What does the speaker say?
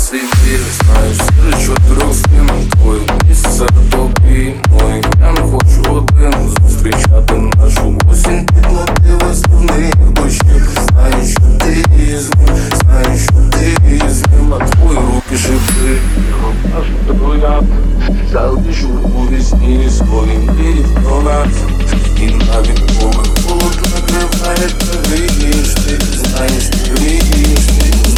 себе, знаєш, серед чотирьох стін твоє місце тобі, мой. Я не хочу один зустрічати нашу осінь під мотиви струнних дощів. Знаєш, що ти з ним, знаєш, що ти з ним, а твої руки шипи, аж трояд. Залишу у вісні свої мрії про нас, і навіть коли холод накриває, ти вмієш, ти знаєш, ти вмієш, ти